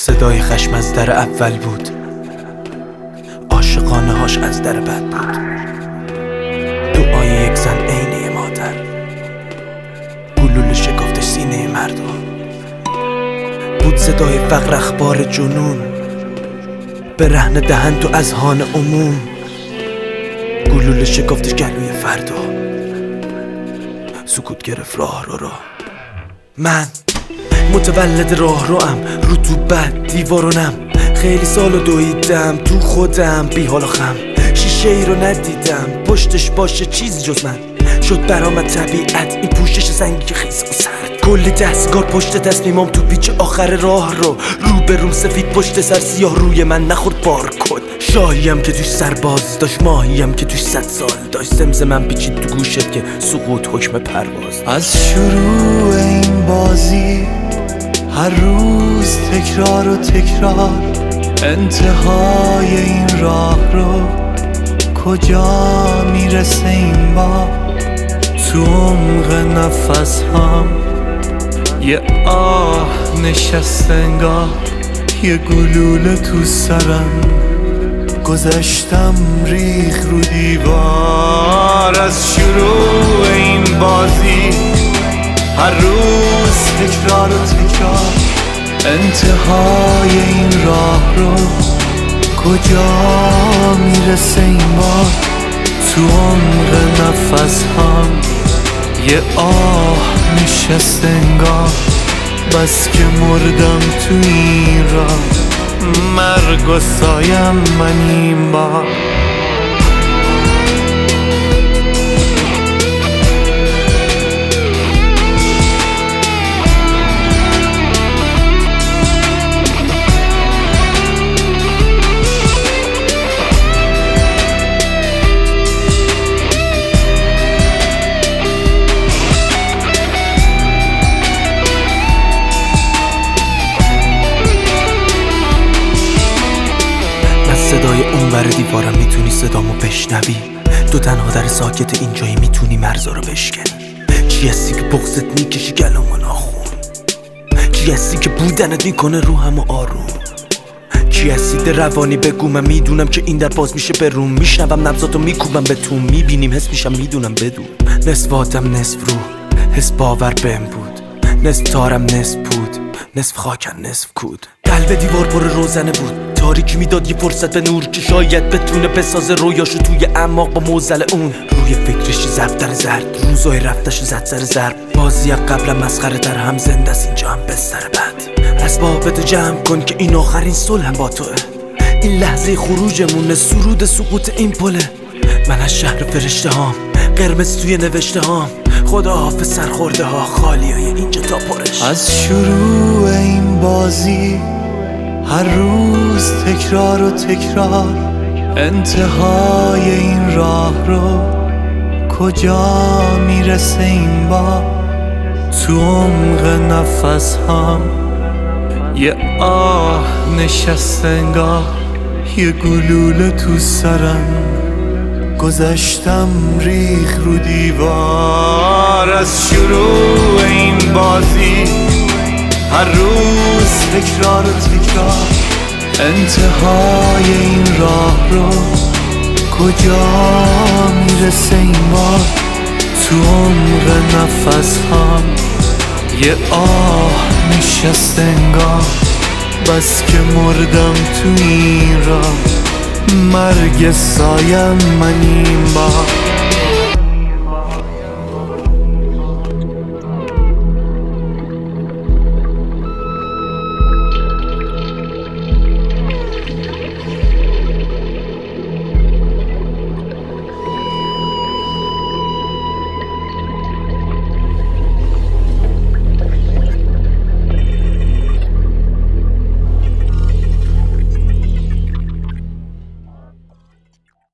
صدای خشم از در اول بود، عاشقانه هاش از در بد بود. دعای یک زن عینه مادر، گلوله شکفتش سینه مردم بود. صدای فقر اخبار جنون، برهنه دهن تو اذهان عموم. گلوله شکفتش گلوی فردا، سکوت گرفت راه رو. من متولد راه روام، رطوبت دیوارونم. خیلی سالو دویدم تو خودم، بی حال و خم. شیشه ای رو ندیدم پشتش باشه چیزی جز من. شد برام طبیعت این پوشش سنگی که خیس و سرد. کلی دستگار پشت تصمیمام تو پیچ آخر راه رو به روم سفید پشت سر سیاه روی من نخورد بارکد. شاهیم که توش سرباز داشت، ماهیم که توش 100 سال داشت. زمزمم پیچید تو گوشت که سقوط حکم پرواز. از شروع این بازی هر روز تکرار و تکرار، انتهای این راه رو کجا میرسه این بار؟ تو عمق نفس هم یه آه نشسته انگار، یه گلوله تو سرم گذشتم ریخ رو دیوار. از شروع این بازی هر روز تکرار و تکرار، انتهای این راه رو کجا میرسه این بار؟ تو عمق نفس هم یه آه نشسته انگار، بس که مردم تو این راه، مرگ و سایم من این بار. صدای اونور دیوارم میتونی صدامو بشنوی، تو تنها در ساکت اینجایی میتونی مرزا رو بشکنی. چی هستی که بغضت میکشی گلومو ناخون؟ چی هستی که بودنت میکنه روحمو آروم؟ چی هستی ده روانی بگو، من میدونم که این در باز میشه به روم. میشنوم نبضاتو میکوبم به تو، میبینیم حس میشم میدونم بدون. نصف آدم نصف روح، حس باور بهم بود. نصف تارم نصف بود، نصف خاکن نصف کود. قلب دیوار پر روزنه بود، تاریکی میداد یه فرصت به نور که شاید بتونه بسازه رویاشو توی اعماق با موزل اون. روی فکرش زبدر زرد، روزای رفتش زد سر ضرب. بازی قبلم مسخره تر، هم زنده است اینجا هم بستر بد. اسبابتو جمع کن که این آخرین صلحم با توه. این لحظه خروجمونه، سرود سقوط این پله. من از شهر فرشته هام، قرمز توی نوشته هام. خدا حافظ سرخورده ها، خالی های اینجا تا پرش. از شروع این بازی هر روز تکرار و تکرار، انتهای این راه رو کجا میرسه این بار؟ تو عمق نفس هم یه آه نشسته انگار، یه گلوله تو سرم گذشتم ریخ رو دیوار. از شروع این بازی هر روز تکرار و تکرار، انتهای این راه رو کجا میرسه این بار؟ تو عمق نفس هم یه آه نشسته انگار، بس که مردم تو این راه، مرگ سایم من این بار.